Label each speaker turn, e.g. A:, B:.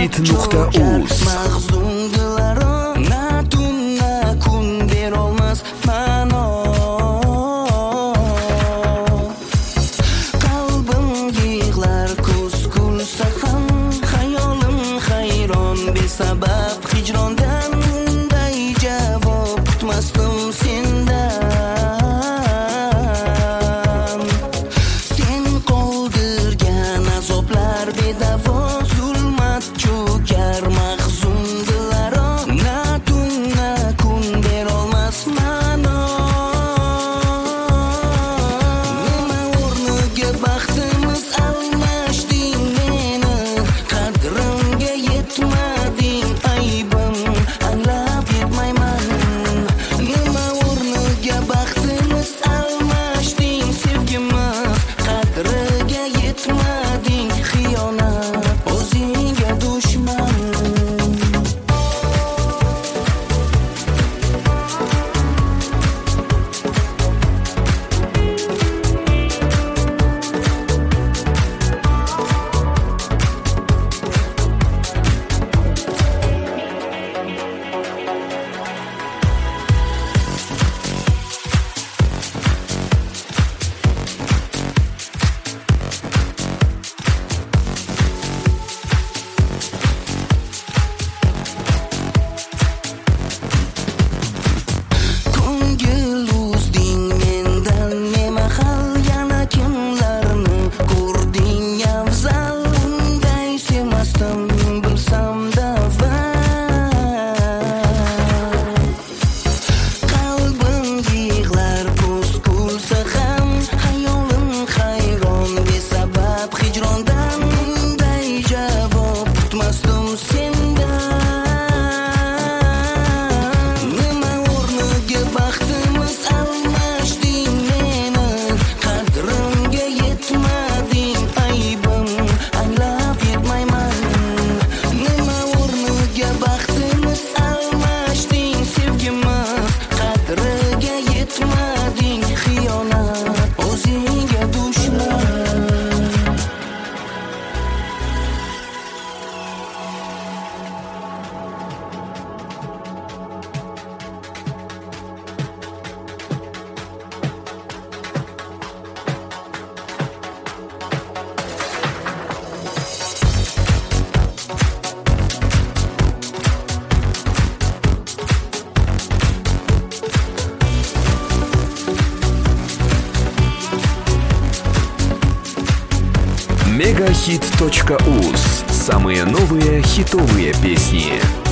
A: Megahit.uz.
B: Mahzun dilarim na tun na kun berolmas ma'no. Qalbim yig'lar ko'z kulsa ham xayolim hayron besabab hijrondan unday javob kutmasdim sendan. Sen qoldirgan azoblar bedavo zulmat cho'kar mahzun dilarim na tun na kun berolmas ma'no. Nima o'rniga baxtimiz almashding meni, qadrimga yetmading aybim anglab yetmayman. Nima o'rniga baxtimiz almashding sevgimiz, qadriga yetmading xiyonat o'zingga dushman. Ko'ngil uzding mendan nemahal, yana kimlarni ko'rding afzal. Unday sevmasdim bilsam-da qalbim yig'lar ko'z kulsa ham xayolim hayron besabab hijrondan unday javob kutmasdim sendan. Nima o'rniga baxtimiz almashding meni, qadrimga yetmading aybim anglab yetmayman. Nima o'rniga baxtimiz almashding sevgimiz, qadriga yetmading xiyonat o'zingga dushman.
A: Megahit.uz. Самые новые хитовые песни.